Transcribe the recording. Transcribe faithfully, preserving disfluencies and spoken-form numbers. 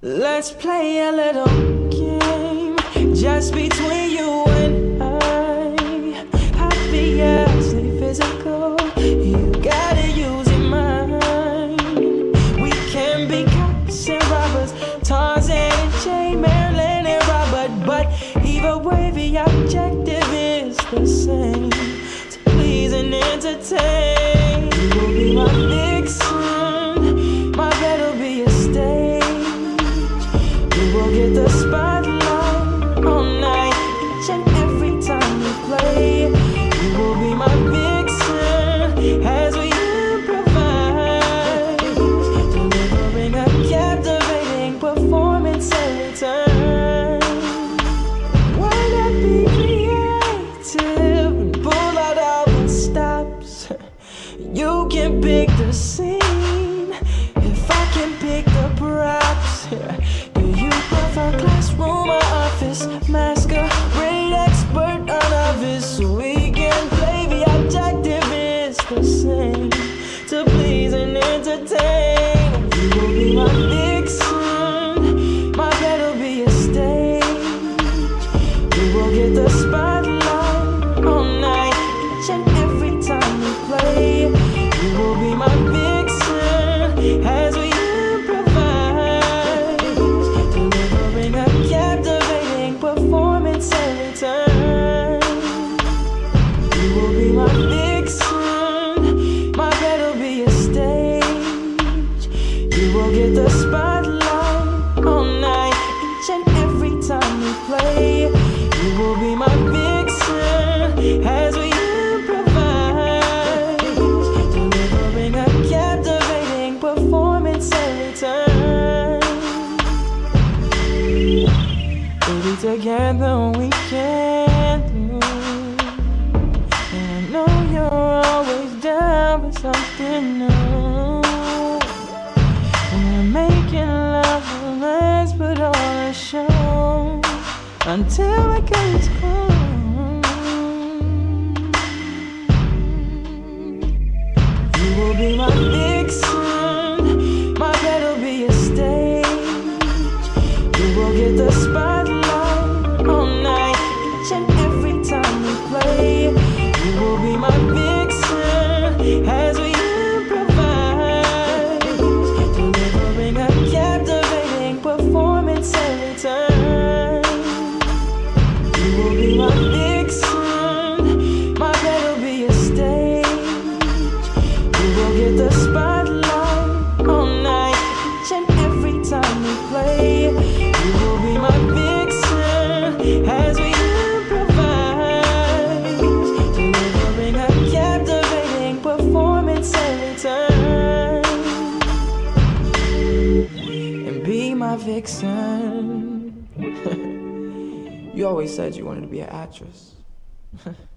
Let's play a little game just between you and I. Happy as a physical, you gotta use your mind. We can be cops and robbers, Tarzan and Jane, Marilyn and Robert, but either way the objective is the same: to please and entertain. You will be my vixen, my bed will be a stage. We'll get the spotlight all night, each and every time we play. You will be my vixen as we improvise, delivering a captivating performance every time. Why not be creative and pull out all the stops? You can pick the scene if I can pick the props. Our classroom or office, masquerade expert or novice, so we can play. The objective is the same: to please and entertain. You will be my vixen, my bed will be a stage. We will get the spotlight all night, each and every time we play. You will be my vixen as we performance every time. You will be my vixen, my bed will be a stage. You will get the spotlight all night, each and every time we play. You will be my vixen as we improvise, delivering a captivating performance every time. Baby, together we can do. And I know you're always down for something new. And we're making love, let's put on a show until it comes home. You will be my vixen, my bed will be a stage. You will get the spotlight all night, each and every time we play. You will be my vixen as we improvise, delivering a captivating performance every time. You will be my vixen, my bed will be a stage. You will get the spotlight all night, each and every time we play. You will be my vixen as we improvise, delivering a captivating performance every time. And be my vixen. You always said you wanted to be an actress.